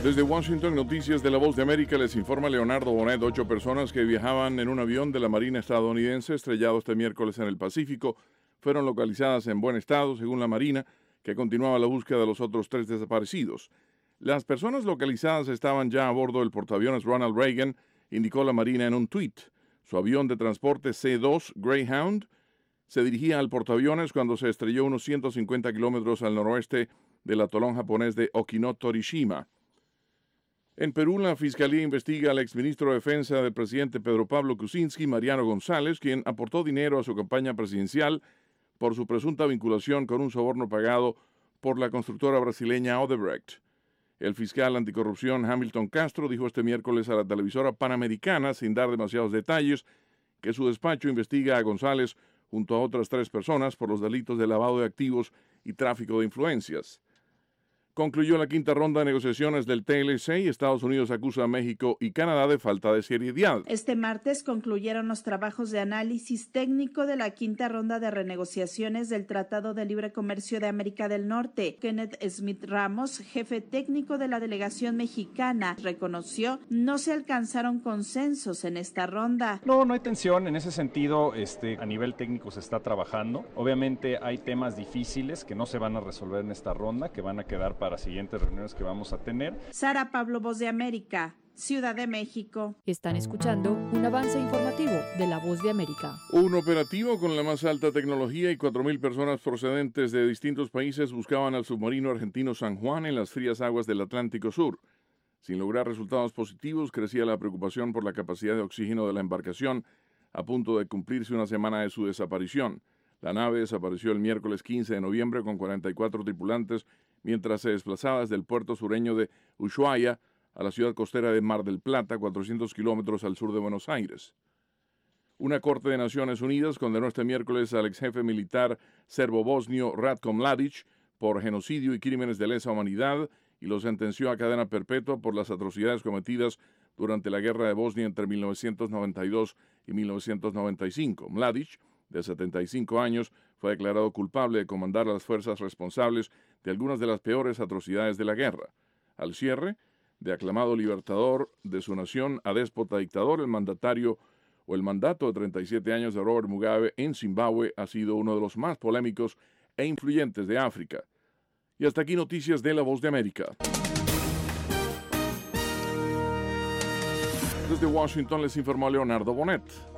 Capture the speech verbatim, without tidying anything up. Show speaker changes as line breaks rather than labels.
Desde Washington, Noticias de la Voz de América, les informa Leonardo Bonet. Ocho personas que viajaban en un avión de la Marina estadounidense estrellado este miércoles en el Pacífico fueron localizadas en buen estado, según la Marina, que continuaba la búsqueda de los otros tres desaparecidos. Las personas localizadas estaban ya a bordo del portaaviones Ronald Reagan, indicó la Marina en un tuit. Su avión de transporte C dos Greyhound se dirigía al portaaviones cuando se estrelló unos ciento cincuenta kilómetros al noroeste del atolón japonés de Okinotorishima. En Perú, la Fiscalía investiga al exministro de Defensa del presidente Pedro Pablo Kuczynski, Mariano González, quien aportó dinero a su campaña presidencial por su presunta vinculación con un soborno pagado por la constructora brasileña Odebrecht. El fiscal anticorrupción Hamilton Castro dijo este miércoles a la televisora Panamericana, sin dar demasiados detalles, que su despacho investiga a González junto a otras tres personas por los delitos de lavado de activos y tráfico de influencias. Concluyó la quinta ronda de negociaciones del T L C y Estados Unidos acusa a México y Canadá de falta de seriedad.
Este martes concluyeron los trabajos de análisis técnico de la quinta ronda de renegociaciones del Tratado de Libre Comercio de América del Norte. Kenneth Smith Ramos, jefe técnico de la delegación mexicana, reconoció no se alcanzaron consensos en esta ronda.
No, no hay tensión. En ese sentido, este, a nivel técnico se está trabajando. Obviamente hay temas difíciles que no se van a resolver en esta ronda, que van a quedar para para siguientes reuniones que vamos a tener.
Sara Pablo, Voz de América, Ciudad de México.
Están escuchando un avance informativo de la Voz de América.
Un operativo con la más alta tecnología y cuatro mil personas procedentes de distintos países buscaban al submarino argentino San Juan en las frías aguas del Atlántico Sur. Sin lograr resultados positivos, crecía la preocupación por la capacidad de oxígeno de la embarcación, a punto de cumplirse una semana de su desaparición. La nave desapareció el miércoles quince de noviembre con cuarenta y cuatro tripulantes mientras se desplazaba desde el puerto sureño de Ushuaia a la ciudad costera de Mar del Plata, cuatrocientos kilómetros al sur de Buenos Aires. Una corte de Naciones Unidas condenó este miércoles al ex jefe militar serbo-bosnio Ratko Mladic por genocidio y crímenes de lesa humanidad y lo sentenció a cadena perpetua por las atrocidades cometidas durante la guerra de Bosnia entre mil novecientos noventa y dos y mil novecientos noventa y cinco. Mladic, de setenta y cinco años, fue declarado culpable de comandar a las fuerzas responsables de algunas de las peores atrocidades de la guerra. Al cierre, de aclamado libertador de su nación a déspota dictador, el mandatario o el mandato de treinta y siete años de Robert Mugabe en Zimbabue ha sido uno de los más polémicos e influyentes de África. Y hasta aquí noticias de La Voz de América. Desde Washington les informó Leonardo Bonet.